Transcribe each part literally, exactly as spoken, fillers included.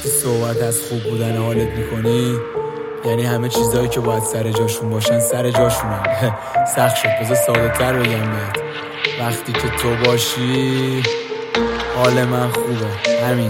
وقتی صحبت از خوب بودن حالت میکنی یعنی همه چیزایی که باید سر جاشون باشن سر جاشونن. سخت شد بذار ساده تر بگم بهت، وقتی که تو باشی حال من خوبه. همین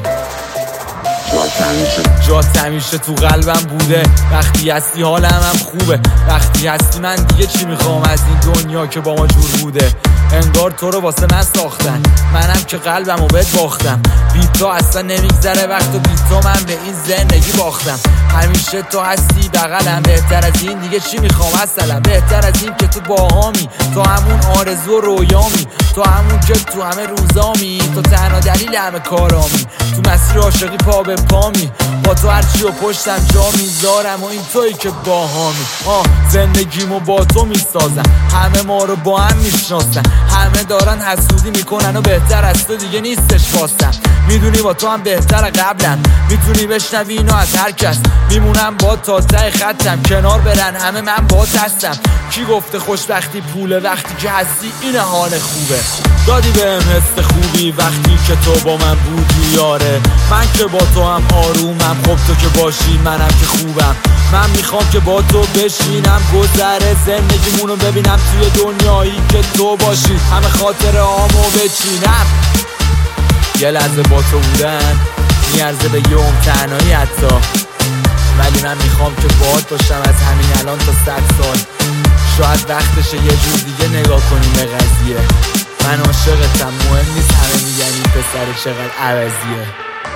جات همیشه تو قلبم بوده، وقتی هستی حالم هم خوبه. وقتی هستی من دیگه چی میخوام از این دنیا که با ما جور بوده. انگار تو رو واسه من ساختن، منم که قلبم رو بهت باختم. بی تو اصلا نمیگذره وقت و بی تو من به این زندگی باختم. همیشه تو هستی بغلم، بهتر از این دیگه چی میخوام اصلا. بهتر از این که تو باهامی، تو همون آرزو و رویامی، تو همون که تو همه روزامی، تو تنها دلیل همه کارامی. تو مسیر عاشقی پا به پامی، با تو هرچی و پشتم جا میذارم و این تویی که باهامی. آه زندگیمو با تو میسازم، همه ما رو با هم میشناسن، همه دارن حسودی میکنن و بهتر از تو دیگه نیستش واسم. میدونی با تو هم بهتر قبلم، میتونی بشنوی اینو از هر کس. میمونم با تا ته خطم، کنار برن همه من با هستم. کی گفته خوشبختی پوله؟ وقتی که هستی این حال خوبه. دادی بهم حس خوبی وقتی که تو با من بودی یاره. من که با تو هم آرومم، خب تو که باشی منم که خوبم. من میخوام که با تو بشینم گذره زندگیمونو ببینم توی دنیایی که تو باشی. همه خاطره هامو بچینم، یه لحظه با تو بودن میارزه به یوم تنهایی حتی. ولی من میخوام که باهات باشم از همین الان تا صد سال. شاید وقتشه یه جور دیگه نگاه کنیم به قضیه. من عاشقتم، مهم نیست همه میگن این پسر چقدر عوضیه.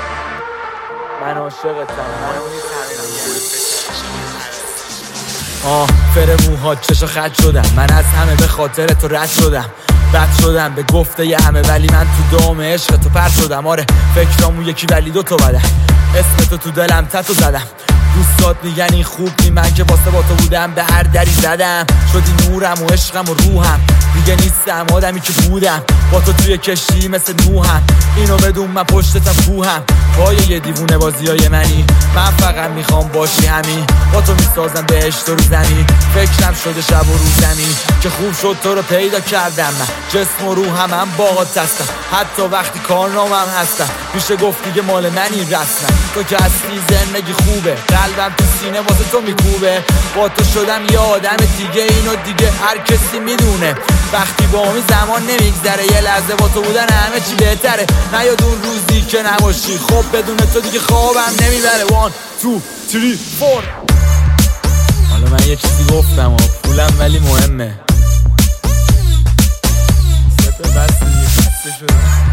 من عاشقتم، مهم نیست همه میگن این پسر چقدر عوضیه. آه فر موهات چشا خط شدم، من از همه به خاطر تو رد شدم. بد شدم به گفته ی همه ولی من تو دام عشق تو پر شدم. آره فکرامو یکی ولی دو تا بدم، اسم تو تو دلم تتو زدم. دوستات میگن این خوب نی، من که واسه با تو بودم به هر دری زدم. شدی نورم و عشقم و روحم، دیگه نیستم آدمی که بودم. با تو توی کشتی مثل نوحم، اینو بدون من پشتتم کوهم. پای یه دیوونه بازیای منی، من فقط میخوام باشی همین. با تو میسازم بهشت رو زمین، فکرم شده شب و روز زمین. که خوب شد تو رو پیدا کردم، من جسم و روحم هم باهات هستم. حتی وقتی کارنامم هستم میشه گفت دیگه مال منی رسمم. تو که هستی زندگی خوبه، قلبم تو سینه واسه تو میکوبه. با تو شدم یه آدم دیگه، اینو دیگه هر کسی میدونه. وقتی با می زمان نمیگذره، یه لحظه با تو بودن همه چی بهتره. نیاد اون روزی که نباشی، خب بدون تو دیگه خوابم نمیبره. وان تو تری فور. حالا من یه چیزی گفتم و پولم ولی مهمه. سپه بس دیگه خسته شدم.